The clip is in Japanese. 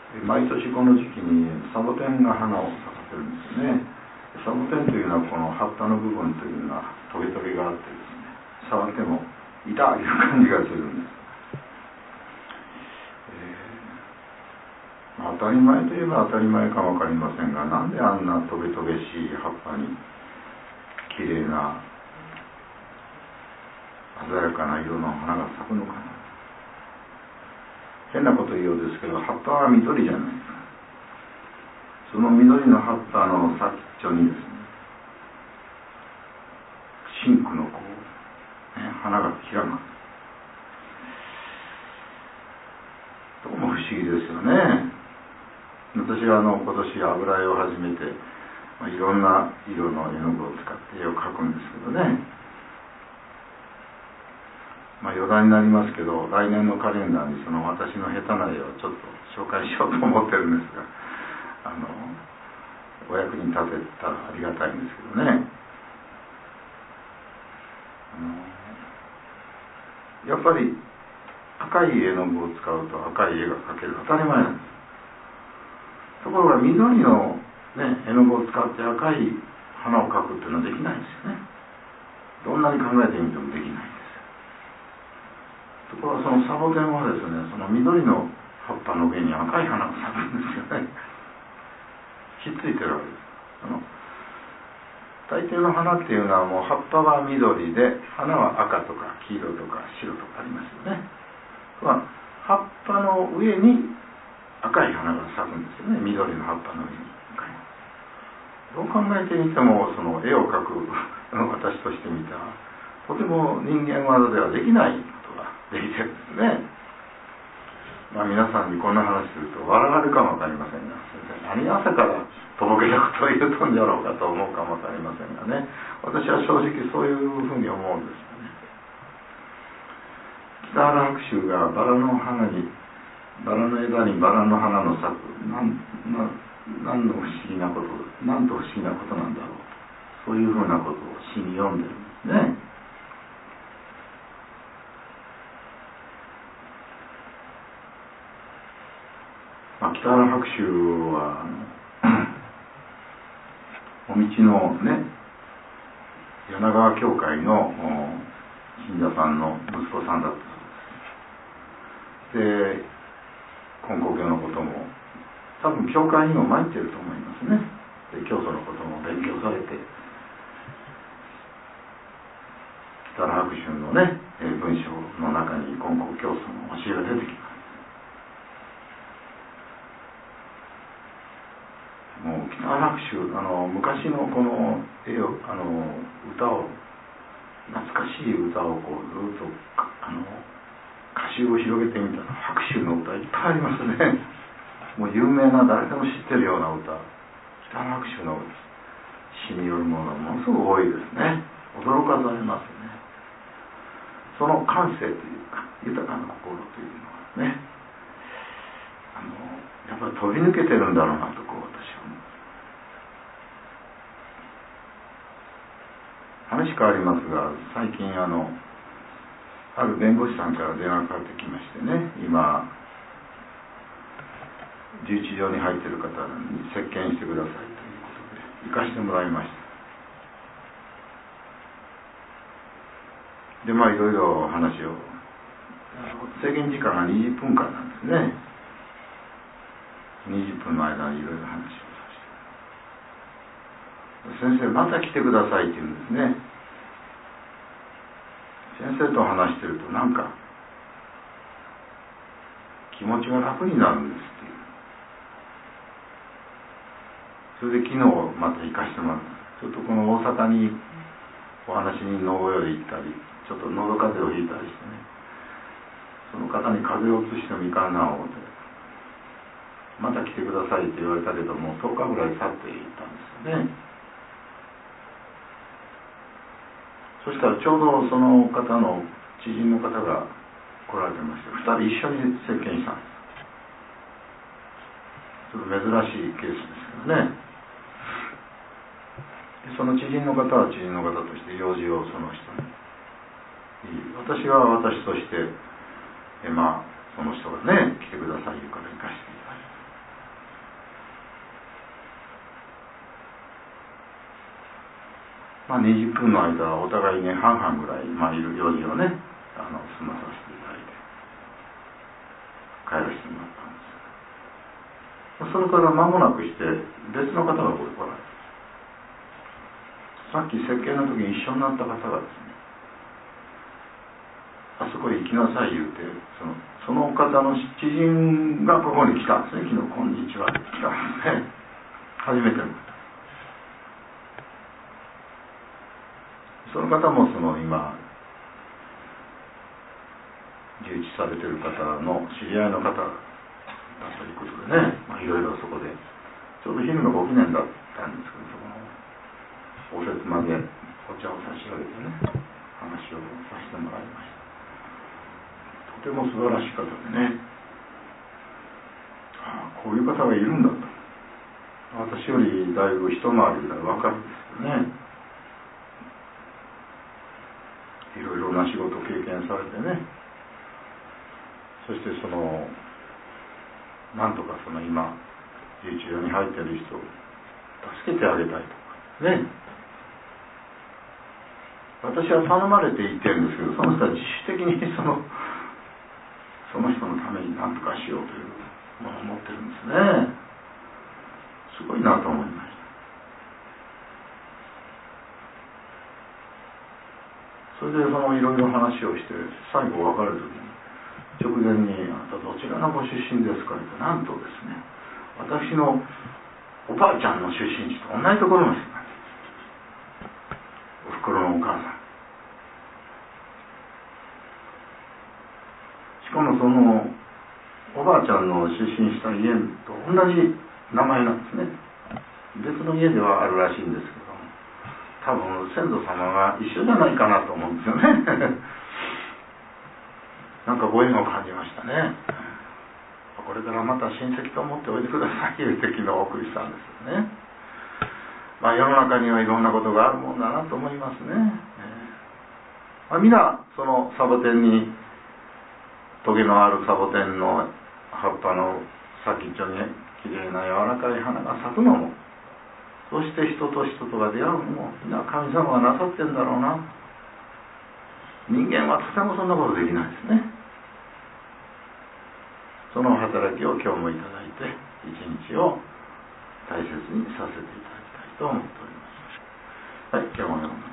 毎年この時期にサボテンが花を咲かせるんですね。サボテンというのはこの葉っぱの部分というのはトゲトゲがあってですね、触っても痛いという感じがするんです。当たり前といえば当たり前かも分かりませんが、なんであんなトゲトゲしい葉っぱにきれいな鮮やかな色の花が咲くのかな。変なこと言うようですけど、葉っぱは緑じゃないですか。その緑の葉っぱの先っちょにですね、真紅の花が開く。どうも不思議ですよね。私は今年油絵を始めて、いろんな色の絵の具を使って絵を描くんですけどね、余談になりますけど、来年のカレンダーにその私の下手な絵をちょっと紹介しようと思ってるんですが、お役に立てたらありがたいんですけどね。やっぱり赤い絵の具を使うと赤い絵が描ける、当たり前なんです。ところが緑の、絵の具を使って赤い花を描くっていうのはできないんですよね。どんなに考えてみてもできないんです。ところがそのサボテンはですね、その緑の葉っぱの上に赤い花が咲くんですよね。ひっついてるわけです。大抵の花っていうのはもう葉っぱは緑で、花は赤とか黄色とか白とかありますよね。葉っぱの上に赤い花が咲くんですよね。緑の葉っぱの上に赤い。どう考えてみてもその絵を描く私としてみたらとても人間技ではできないことができてるんですね。皆さんにこんな話すると笑われるかもわかりませんが、先生何朝からとぼけたことを言うとんじゃろうかと思うかもわかりませんがね、私は正直そういうふうに思うんですよね。北原白秋がバラの枝にバラの花の咲く、何の不思議なこと、なんと不思議なことなんだろう、そういうふうなことを詩に読んでるんですね。北原白秋はお道のね、柳川教会の信者さんの息子さんだったそうです。で、根高教のことも多分教会にも参っていると思いますね。で、教祖のことも勉強されて、北原白秋のね、文章の中に根高教祖の教えが出てきます。もう北原白秋、昔のこの絵を歌を、懐かしい歌をこうずっと歌集を広げてみたら白秋の歌いっぱいありますね。もう有名な誰でも知ってるような歌、北原白秋の詩によるものがものすごく多いですね。驚かされますね。その感性というか豊かな心というのはね、やっぱり飛び抜けてるんだろうなとこう私は思う。話変わりますが、最近ある弁護士さんから電話がかかってきましてね、今留置場に入っている方に接見してくださいということで行かしてもらいました。でいろいろ話を、制限時間が20分間なんですね。20分の間にいろいろ話をさせて、先生また来てくださいって言うんですね。先生と話してるとなんか気持ちが楽になるんですっていう。それで昨日また行かしてもらった。ちょっとこの大阪にお話に農業へ行ったり、ちょっと喉風邪をひいたりしてね、その方に風邪をうつしてもいかんな思って、また来てくださいって言われたけども10日ぐらい経っていったんですよね。そしたらちょうどその方の知人の方が来られてまして、2人一緒に接見したんです。ちょっと珍しいケースですけどね。その知人の方は知人の方として用事をその人に、私は私としてその人がね来てください言うから行かせていただい 20分の間お互いに半々ぐらい、いる用事をね済まさせていただいて帰らせてもらったんです。それから間もなくして別の方がここに来られて、さっき設計の時に一緒になった方がですね、あそこへ行きなさい言うて、その方の知人がここに来たんですね。昨日こんにちはって来たんですね。初めての方。その方も今留置されている方の知り合いの方だということでね、いろいろそこでちょうど昼のご記念だったんですけど、お節までお茶を差し上げてね、話をさせてもらいました。とても素晴らしい方でね、こういう方がいるんだと、私よりだいぶ一回りぐらい若いですよね。いろいろな仕事を経験されてね、そしてなんとか今留置場に入っている人を助けてあげたいとかね、私は頼まれて言ってるんですけど、その人は自主的にその人のために何とかしようというものを持ってるんですね。すごいなと思いました。それでいろいろ話をして、最後別れる時に直前に「あなたどちらのご出身ですか?」って、なんとですね、私のおばあちゃんの出身地と同じところの人なんです。おふくろのお母さん。しかもおばあちゃんの出身した家と同じ名前なんですね。別の家ではあるらしいんですけど、多分先祖様が一緒じゃないかなと思うんですよね。なんかご縁を感じましたね。これからまた親戚と思っておいてくださいという時のお送りしたんですよね。世の中にはいろんなことがあるもんだなと思いますね。皆サボテンに、トゲのあるサボテンの葉っぱの先っちょにきれいな柔らかい花が咲くのも、そして人と人とが出会うのも、みんな神様がなさってんだろうな。人間はとてもそんなことできないですね。その働きを今日もいただいて、一日を大切にさせていただきたいと思っております。はい、今日も